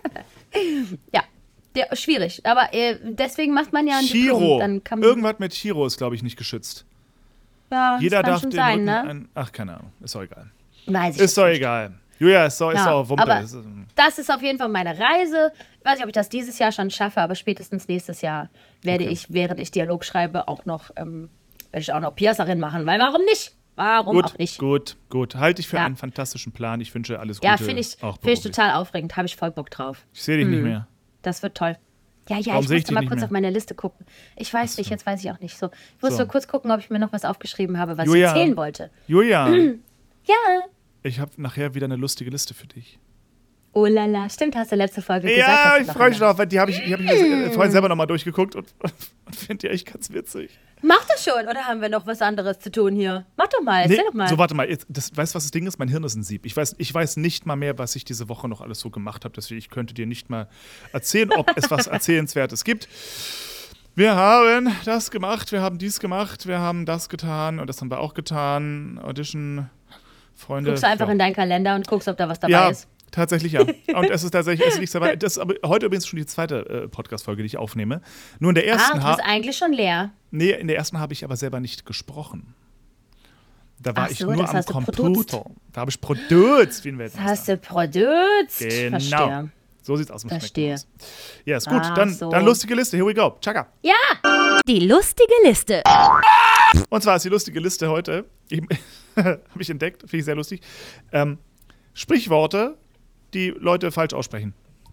ja, der, schwierig. Aber äh, deswegen macht man ja ein Chiro. Diplom. Dann kann man, Irgendwas mit Chiro ist, glaube ich, nicht geschützt. ja, das Jeder kann darf schon den sein, Rücken ne? ein, Ach, keine Ahnung. Ist doch egal. Weiß ich Ist doch nicht. egal. Julia, ist doch, ist Ja, doch Wumpe. aber Ist- das ist auf jeden Fall meine Reise. Ich weiß nicht, ob ich das dieses Jahr schon schaffe, aber spätestens nächstes Jahr werde Okay. ich, während ich Dialog schreibe, auch noch, ähm, werde ich auch noch Piercerin machen. Weil warum nicht? Warum Gut, auch nicht? gut, gut. Halte ich für Ja. einen fantastischen Plan. Ich wünsche alles Gute. Ja, finde ich, auch find ich beruflich. total aufregend. Habe ich voll Bock drauf. Ich sehe dich nicht mehr. Das wird toll. Ja, ja, Warum ich sehe ich musste dich mal nicht kurz mehr? auf meine Liste gucken. Ich weiß nicht, jetzt weiß ich auch nicht so. Ich musste So. kurz gucken, ob ich mir noch was aufgeschrieben habe, was Julia. ich erzählen wollte. Julia, Ja. ich habe nachher wieder eine lustige Liste für dich. Oh la la. Stimmt, hast du letzte Folge gesagt. Ja, hast du ich noch freue mich eine. drauf, weil die habe ich, die hab ich mir vorhin selber nochmal durchgeguckt und, und finde die echt ganz witzig. Mach das schon, oder haben wir noch was anderes zu tun hier? Mach doch mal, erzähl Nee, doch mal. so, warte mal. Jetzt, das, weißt du, was das Ding ist? Mein Hirn ist ein Sieb. Ich weiß, ich weiß nicht mal mehr, was ich diese Woche noch alles so gemacht habe. Deswegen, ich könnte dir nicht mal erzählen, ob es was Erzählenswertes gibt. Wir haben das gemacht, wir haben dies gemacht, wir haben das getan und das haben wir auch getan. Audition, Freunde. Guckst du einfach ja. in deinen Kalender und guckst, ob da was dabei Ja, ist. tatsächlich ja. Und es ist tatsächlich es ist nichts dabei. Das ist aber heute übrigens schon die zweite äh, Podcast-Folge, die ich aufnehme. Nur in der Ah, ersten du ha- bist eigentlich schon leer. Nee, in der ersten habe ich aber selber nicht gesprochen. Da war Ach ich so, nur das am hast du Computer. produzt. Da habe ich produziert wie ein Das Weltmeister. hast du produziert. Genau. Verstehe. So sieht's aus. Im Verstehe. Schmecken aus. Ja, ist gut. Ach Dann, so. dann lustige Liste. Here we go. Chaka. Ja, Die lustige Liste. Und zwar ist die lustige Liste heute, habe ich entdeckt, finde ich sehr lustig, ähm, Sprichworte, die Leute falsch aussprechen.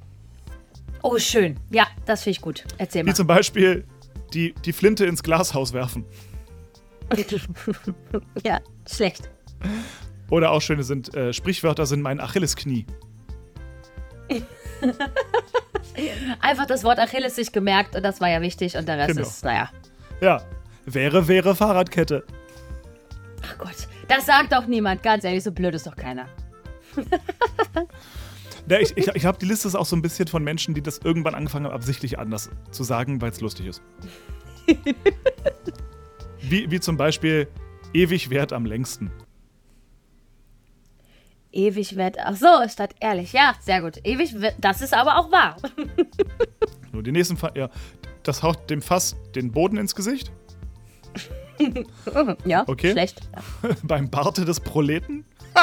oh schön. Ja, das finde ich gut. Erzähl Wie mal. zum Beispiel die, die Flinte ins Glashaus werfen. ja, schlecht. Oder auch schöne sind, äh, Sprichwörter sind mein Achillesknie. Einfach das Wort Achilles sich gemerkt und das war ja wichtig und der Rest Genau. ist, naja. Ja, wäre, wäre Fahrradkette. Ach Gott, das sagt doch niemand. Ganz ehrlich, so blöd ist doch keiner. Ja, ich ich, ich glaube, die Liste ist auch so ein bisschen von Menschen, die das irgendwann angefangen haben, absichtlich anders zu sagen, weil es lustig ist. wie, wie zum Beispiel, ewig währt am längsten. Ewig wird. Ach so, statt ehrlich. Ja, sehr gut. Ewig wird. Das ist aber auch wahr. Nur die nächsten, Fa ja, das haut dem Fass den Boden ins Gesicht. ja, Okay. schlecht. Beim Barte des Proleten.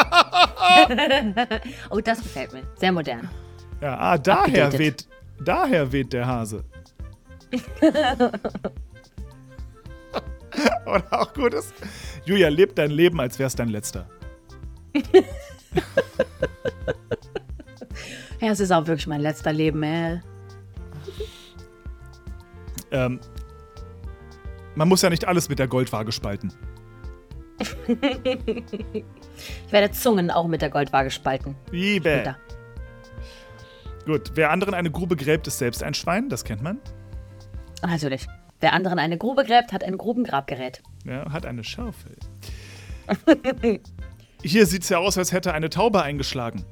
Oh, das gefällt mir. Sehr modern. Ja, ah, daher Abgedatet. weht, daher weht der Hase. Oder auch gut ist, Julia, leb dein Leben, als wär's dein letzter. Ja, es ist auch wirklich mein letzter Leben, ey. Ähm, man muss ja nicht alles mit der Goldwaage spalten. Ich werde Zungen auch mit der Goldwaage spalten. Liebe. Später. Gut, wer anderen eine Grube gräbt, ist selbst ein Schwein, das kennt man. Natürlich. Wer anderen eine Grube gräbt, hat ein Grubengrabgerät. Ja, hat eine Schaufel. Hier sieht's ja aus, als hätte eine Taube eingeschlagen.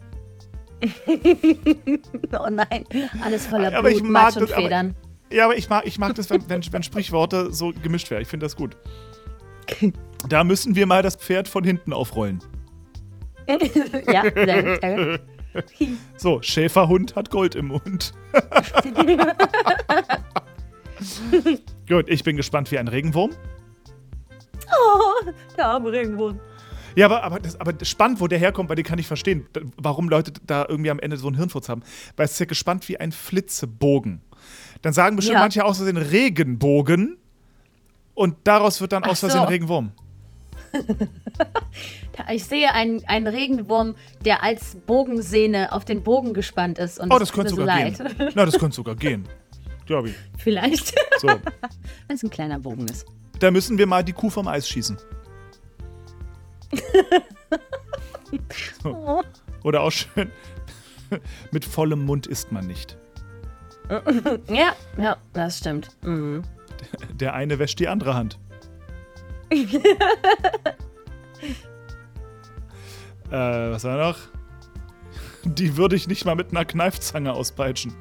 Oh nein, alles voller Aber ich Blut, mag Matsch und das, aber- Federn. Ja, aber ich mag, ich mag das, wenn, wenn, wenn Sprichworte so gemischt werden. Ich finde das gut. Da müssen wir mal das Pferd von hinten aufrollen. Ja, sehr gut, sehr gut. So, Schäferhund hat Gold im Mund. Gut, ich bin gespannt wie ein Regenwurm. Oh, der arme Regenwurm. Ja, aber, aber, das, aber spannend, wo der herkommt, weil den kann ich verstehen, warum Leute da irgendwie am Ende so einen Hirnfurz haben. Weil es ist ja gespannt wie ein Flitzebogen. Dann sagen bestimmt Ja. manche aus Versehen Regenbogen und daraus wird dann Ach aus Versehen so. Regenwurm. Ich sehe einen, einen Regenwurm, der als Bogensehne auf den Bogen gespannt ist. Und Oh, es das könnte tut mir sogar so gehen. leid. Na, das könnte sogar gehen. Glaube ich. Vielleicht. So, Wenn es ein kleiner Bogen ist. da müssen wir mal die Kuh vom Eis schießen. So. Oder auch schön, mit vollem Mund isst man nicht. Ja, ja, das stimmt. Mhm. Der eine wäscht die andere Hand. äh, was war noch? Die würde ich nicht mal mit einer Kneifzange auspeitschen.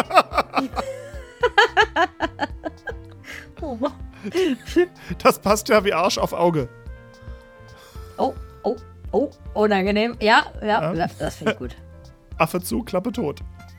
Oh, Das passt ja wie Arsch auf Auge. oh, oh, oh, unangenehm. Ja, ja, Ja. ja das finde ich gut. Affe zu, Klappe tot.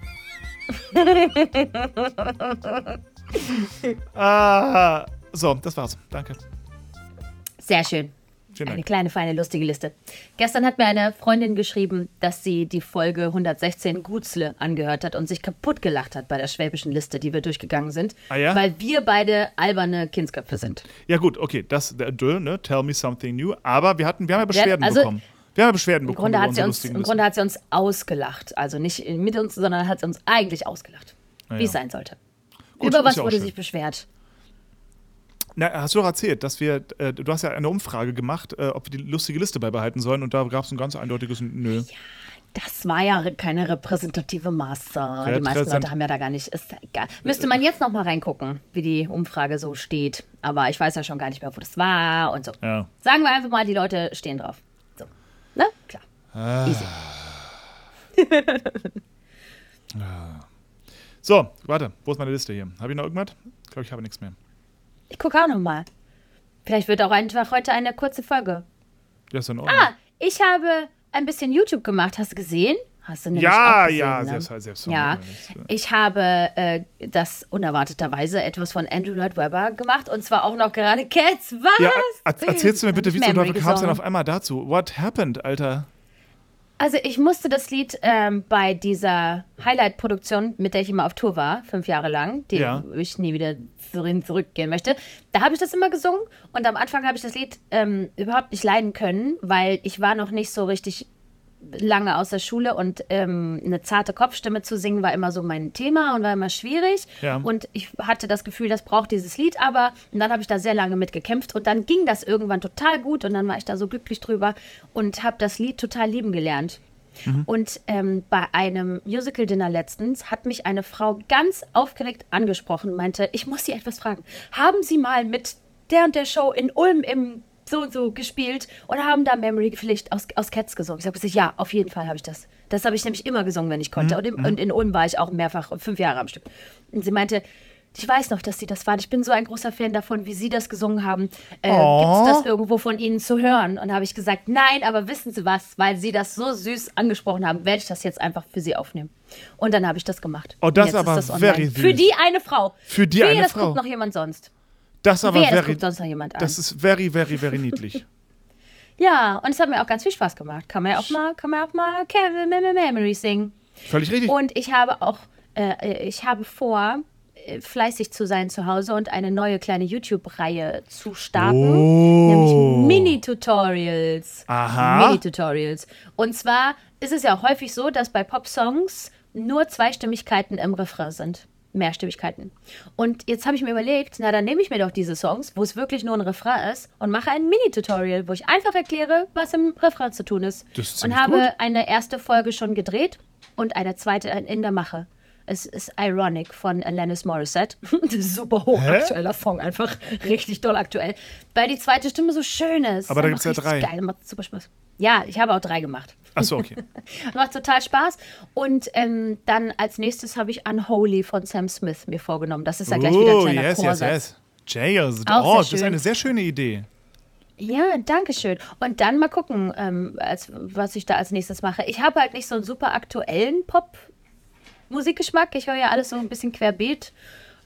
ah, so, das war's. Danke. Sehr schön. Vielen Eine Dank. kleine, feine, lustige Liste. Gestern hat mir eine Freundin geschrieben, dass sie die Folge hundertsechzehn Gutzle angehört hat und sich kaputt gelacht hat bei der schwäbischen Liste, die wir durchgegangen sind, Ah ja? weil wir beide alberne Kindsköpfe sind. Ja gut, okay, das, äh, dö, ne, tell me something new. Aber wir hatten, wir haben ja Beschwerden also- bekommen. Wir haben ja Beschwerden Im bekommen Grunde, über hat sie unsere uns, lustigen Im Listen. Grunde hat sie uns ausgelacht. Also nicht mit uns, sondern hat sie uns eigentlich ausgelacht. Ah, Wie ja. es sein sollte. Gut, Über ist was ja auch wurde schön. sich beschwert? Na, hast du doch erzählt, dass wir, äh, du hast ja eine Umfrage gemacht, äh, ob wir die lustige Liste beibehalten sollen und da gab es ein ganz eindeutiges Nö. Das war ja re- keine repräsentative Masse. Die meisten Repräsent- Leute haben ja da gar nicht. Ist ja egal. Müsste man jetzt noch mal reingucken, wie die Umfrage so steht. Aber ich weiß ja schon gar nicht mehr, wo das war und so. Ja. Sagen wir einfach mal, die Leute stehen drauf. So. Ne? Klar. Easy. So, warte, wo ist meine Liste hier? Habe ich noch irgendwas? Ich glaube, ich habe nichts mehr. Ich gucke auch noch mal. Vielleicht wird auch einfach heute eine kurze Folge. Ja, ist in Ordnung. Ah, ich habe ein bisschen YouTube gemacht. Hast du gesehen? Hast du nämlich ja, auch gesehen, ja, ne? selbst, selbst. Ja, ich habe äh, das unerwarteterweise etwas von Andrew Lloyd Webber gemacht und zwar auch noch gerade Cats. Was? Ja, er- erzählst du mir bitte, wie zum Memory Teufel kam es denn gesungen. auf einmal dazu? What happened, Alter? Also ich musste das Lied ähm, bei dieser Highlight-Produktion, mit der ich immer auf Tour war, fünf Jahre lang, die Ja. ich nie wieder zurück- zurückgehen möchte, da habe ich das immer gesungen und am Anfang habe ich das Lied ähm, überhaupt nicht leiden können, weil ich war noch nicht so richtig lange aus der Schule und ähm, eine zarte Kopfstimme zu singen war immer so mein Thema und war immer schwierig. Ja. Und ich hatte das Gefühl, das braucht dieses Lied aber. Und dann habe ich da sehr lange mit gekämpft und dann ging das irgendwann total gut und dann war ich da so glücklich drüber und habe das Lied total lieben gelernt. Und ähm, bei einem Musical-Dinner letztens hat mich eine Frau ganz aufgeregt angesprochen und meinte, ich muss Sie etwas fragen. Haben Sie mal mit der und der Show in Ulm im so und so gespielt und haben da Memory vielleicht aus, aus Cats gesungen? Ich habe gesagt, ja, auf jeden Fall habe ich das. Das habe ich nämlich immer gesungen, wenn ich konnte. Und, im, und in Ulm war ich auch mehrfach, fünf Jahre am Stück. Und sie meinte, ich weiß noch, dass Sie das waren. Ich bin so ein großer Fan davon, wie Sie das gesungen haben. Äh, Oh. Gibt es das irgendwo von Ihnen zu hören? Und da habe ich gesagt, nein, aber wissen Sie was? Weil Sie das so süß angesprochen haben, werde ich das jetzt einfach für Sie aufnehmen. Und dann habe ich das gemacht. Oh, das Und jetzt aber ist das online. very süß. Für die eine Frau. Für die Wehe, eine das Frau. guckt noch jemand sonst. Das aber Wehe, das very, guckt sonst noch jemand an. das ist very, very, very niedlich. Ja, und es hat mir auch ganz viel Spaß gemacht. Kann man ja auch mal, kann man auch mal Kevin Memory singen. Völlig richtig. Und ich habe auch, äh, ich habe vor, äh, fleißig zu sein zu Hause und eine neue kleine YouTube-Reihe zu starten. Oh. Nämlich Mini-Tutorials. Aha. Mini-Tutorials. Und zwar ist es ja auch häufig so, dass bei Pop-Songs nur Zweistimmigkeiten im Refrain sind. Mehrstimmigkeiten. Und jetzt habe ich mir überlegt, na dann nehme ich mir doch diese Songs, wo es wirklich nur ein Refrain ist und mache ein Mini-Tutorial, wo ich einfach erkläre, was im Refrain zu tun ist. Das ist und ziemlich habe gut. eine erste Folge schon gedreht und eine zweite in der Mache. Es ist Ironic von Alanis Morissette. Das ist super hochaktueller Song, einfach richtig doll aktuell. Weil die zweite Stimme so schön ist. Aber da Einfach gibt's ja richtig drei. Geil, macht super Spaß. Ja, ich habe auch drei gemacht. Achso, okay. Macht total Spaß. Und ähm, dann als nächstes habe ich Unholy von Sam Smith mir vorgenommen. Das ist ja gleich wieder ein Oh, kleiner yes, yes, Chorsatz. yes. Jails. Auch Oh, sehr das ist schön. eine sehr schöne Idee. Ja, danke schön. Und dann mal gucken, ähm, als, was ich da als nächstes mache. Ich habe halt nicht so einen super aktuellen Pop-Musikgeschmack. Ich höre ja alles so ein bisschen querbeet.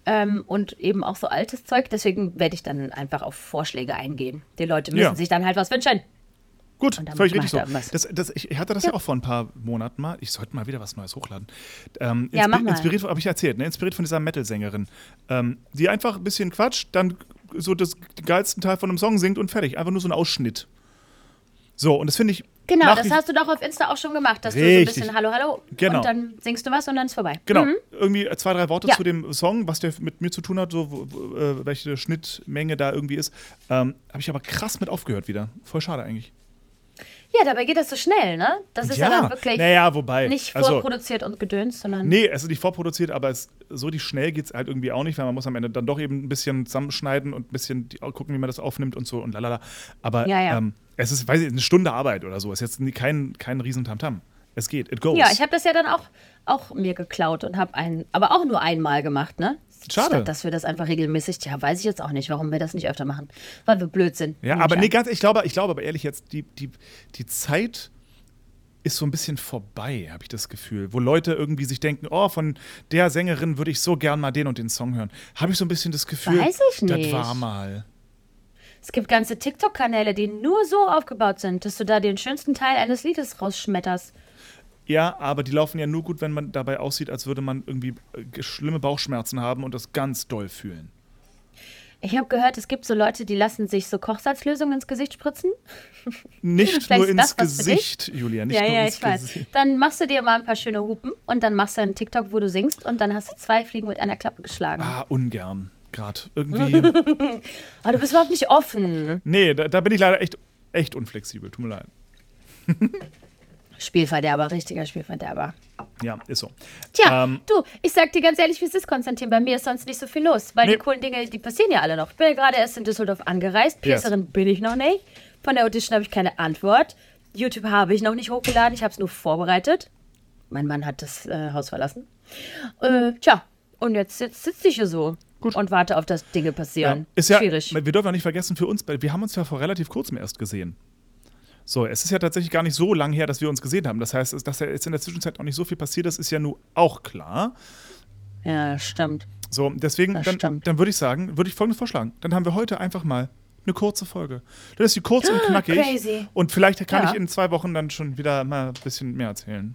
ähm, und eben auch so altes Zeug. Deswegen werde ich dann einfach auf Vorschläge eingehen. Die Leute müssen Ja. sich dann halt was wünschen. Gut, Und dann völlig mach richtig ich so. da was. Das, das, ich hatte das ja. ja auch vor ein paar Monaten mal. Ich sollte mal wieder was Neues hochladen. Ähm, Ja, mach mal. Inspiriert, habe ich erzählt, ne? Inspiriert von dieser Metal-Sängerin, ähm, die einfach ein bisschen quatscht, dann so das, den geilsten Teil von einem Song singt und fertig. Einfach nur so ein Ausschnitt. So, und das finde ich. Genau, nach das wie- hast du doch auf Insta auch schon gemacht, dass du so Richtig. ein bisschen Hallo, Hallo Genau. und dann singst du was und dann ist vorbei. Genau, Mhm. irgendwie zwei, drei Worte Ja. zu dem Song, was der mit mir zu tun hat, so wo, wo, äh, welche Schnittmenge da irgendwie ist. Ähm, habe ich aber krass mit aufgehört wieder. Voll schade eigentlich. Ja, dabei geht das so schnell, ne? Das ist ja, dann wirklich naja, wobei. nicht also, vorproduziert und gedöns, sondern... Nee, es ist nicht vorproduziert, aber es, so die schnell geht es halt irgendwie auch nicht, weil man muss am Ende dann doch eben ein bisschen zusammenschneiden und ein bisschen die, gucken, wie man das aufnimmt und so und lalala. Aber Ja, ja. Ähm, es ist, weiß ich, eine Stunde Arbeit oder so. Es ist jetzt nie- kein, kein Riesentamtam. Es geht, it goes. Ja, ich habe das ja dann auch, auch mir geklaut und habe ein, aber auch nur einmal gemacht, ne? Schade. Statt, dass wir das einfach regelmäßig, ja, weiß ich jetzt auch nicht, warum wir das nicht öfter machen. Weil wir blöd sind. Ja, Nehme aber ich nee, an. ganz, ich glaube, ich glaube aber ehrlich jetzt, die, die, die Zeit ist so ein bisschen vorbei, habe ich das Gefühl. Wo Leute irgendwie sich denken, oh, von der Sängerin würde ich so gern mal den und den Song hören. Habe ich so ein bisschen das Gefühl, Weiß ich das nicht. war mal. Es gibt ganze TikTok-Kanäle, die nur so aufgebaut sind, dass du da den schönsten Teil eines Liedes rausschmetterst. Ja, aber die laufen ja nur gut, wenn man dabei aussieht, als würde man irgendwie äh, schlimme Bauchschmerzen haben und das ganz doll fühlen. Ich habe gehört, es gibt so Leute, die lassen sich so Kochsalzlösung ins Gesicht spritzen. Nicht Vielleicht nur ist das ins was für dich. Gesicht, Julia, nicht ja, nur ja, ins ich weiß. Gesicht. Dann machst du dir mal ein paar schöne Hupen und dann machst du einen TikTok, wo du singst und dann hast du zwei Fliegen mit einer Klappe geschlagen. Ah, ungern. Gerade irgendwie. Aber du bist überhaupt nicht offen. Nee, da, da bin ich leider echt, echt unflexibel. Tut mir leid. Spielverderber, richtiger Spielverderber. Ja, ist so. Tja, Ähm, du, ich sag dir ganz ehrlich, wie es ist, Konstantin. Bei mir ist sonst nicht so viel los, weil Nee. die coolen Dinge, die passieren ja alle noch. Ich bin ja gerade erst in Düsseldorf angereist. Yes. Piercerin bin ich noch nicht. Von der Audition habe ich keine Antwort. YouTube habe ich noch nicht hochgeladen. Ich habe es nur vorbereitet. Mein Mann hat das äh, Haus verlassen. Äh, tja, und jetzt, jetzt sitze ich hier so Gut. und warte auf, dass Dinge passieren. Ja, ist ja, Schwierig. Wir dürfen auch nicht vergessen, für uns, wir haben uns ja vor relativ kurzem erst gesehen. So, es ist ja tatsächlich gar nicht so lang her, dass wir uns gesehen haben. Das heißt, dass ja jetzt in der Zwischenzeit auch nicht so viel passiert ist, ist ja nun auch klar. Ja, stimmt. So, deswegen, Das dann, stimmt. dann würde ich sagen, würde ich Folgendes vorschlagen. Dann haben wir heute einfach mal eine kurze Folge. Dann ist die kurz und knackig. Crazy. Und vielleicht kann Ja. ich in zwei Wochen dann schon wieder mal ein bisschen mehr erzählen.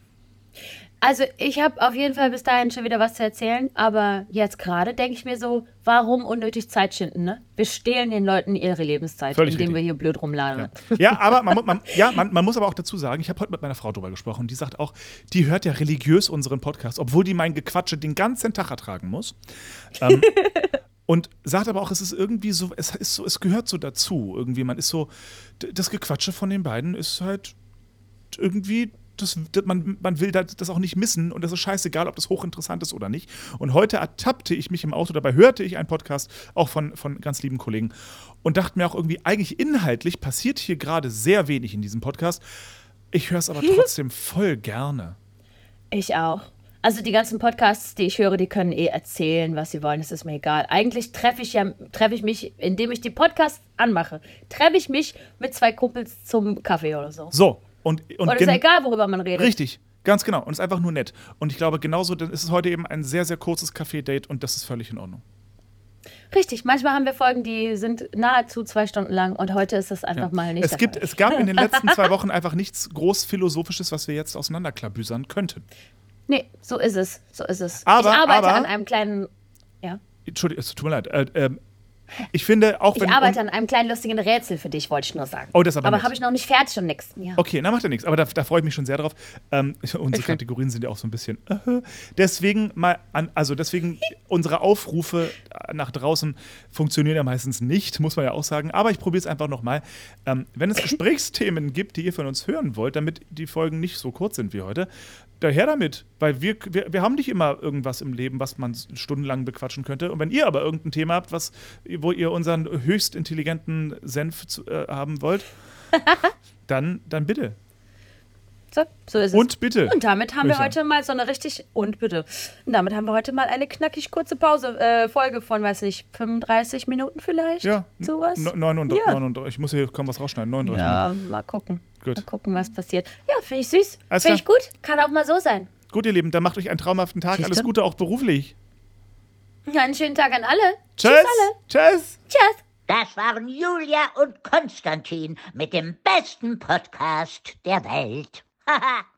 Also ich habe auf jeden Fall bis dahin schon wieder was zu erzählen, aber jetzt gerade denke ich mir so, warum unnötig Zeit schinden, ne? Wir stehlen den Leuten ihre Lebenszeit, Völlig indem richtig. wir hier blöd rumladen. Ja, ja aber man, mu- man, ja, man, man muss aber auch dazu sagen, ich habe heute mit meiner Frau drüber gesprochen, die sagt auch, die hört ja religiös unseren Podcast, obwohl die mein Gequatsche den ganzen Tag ertragen muss. Ähm, und sagt aber auch, es ist irgendwie so, es ist so, es gehört so dazu. Irgendwie, man ist so, d- das Gequatsche von den beiden ist halt irgendwie. Das, das, man, man will das, das auch nicht missen und das ist scheißegal, ob das hochinteressant ist oder nicht. Und heute ertappte ich mich im Auto, dabei hörte ich einen Podcast, auch von, von ganz lieben Kollegen, und dachte mir auch irgendwie, eigentlich inhaltlich passiert hier gerade sehr wenig in diesem Podcast. Ich höre es aber trotzdem voll gerne. Ich auch. Also die ganzen Podcasts, die ich höre, die können eh erzählen, was sie wollen, das ist mir egal. Eigentlich treffe ich ja, treffe ich mich, indem ich die Podcasts anmache, treffe ich mich mit zwei Kumpels zum Kaffee oder so. So, und, und, Und ist gen- ja egal, worüber man redet. Richtig, ganz genau. Und es ist einfach nur nett. Und ich glaube, genauso dann ist es heute eben ein sehr, sehr kurzes Café-Date und das ist völlig in Ordnung. Richtig, manchmal haben wir Folgen, die sind nahezu zwei Stunden lang und heute ist das einfach mal nicht Es, der gibt, Fall. es gab in den letzten zwei Wochen einfach nichts groß Philosophisches, was wir jetzt auseinanderklabüsern könnten. Nee, so ist es, so ist es. Aber- ich arbeite aber- an einem kleinen, ja, Entschuldigung, es tut mir leid. Äh, ähm, ich finde, auch ich wenn. arbeite an einem kleinen lustigen Rätsel für dich, wollte ich nur sagen. Oh, das ist aber aber nett. habe ich noch nicht fertig und nix. Ja. Okay, na macht ja nichts, aber da, da freue ich mich schon sehr drauf. Ähm, unsere Kategorien sind ja auch so ein bisschen. Äh, deswegen mal an, also deswegen unsere Aufrufe nach draußen funktionieren ja meistens nicht, muss man ja auch sagen. Aber ich probiere es einfach nochmal. Ähm, wenn es Gesprächsthemen gibt, die ihr von uns hören wollt, damit die Folgen nicht so kurz sind wie heute, daher damit. Weil wir, wir, wir haben nicht immer irgendwas im Leben, was man stundenlang bequatschen könnte. Und wenn ihr aber irgendein Thema habt, was, wo ihr unseren höchst intelligenten Senf zu, äh, haben wollt, dann, dann bitte. So, so ist es. Und bitte. Und damit haben würde wir ich sagen. heute mal so eine richtig, und bitte, und damit haben wir heute mal eine knackig kurze Pause, äh, Folge von, weiß nicht, fünfunddreißig Minuten vielleicht? Ja, Sowas? n- neununddreißig, Ja. neununddreißig. Ich muss hier kaum was rausschneiden. neununddreißig. Ja, mal gucken. Gut. Mal gucken, was passiert. Ja, finde ich süß. Alles Finde ich gut. Kann auch mal so sein. Gut, ihr Lieben, dann macht euch einen traumhaften Tag. Siehste? Alles Gute auch beruflich. Ja, einen schönen Tag an alle. Tschüss. Tschüss alle. Tschüss. Tschüss. Das waren Julia und Konstantin mit dem besten Podcast der Welt. Haha.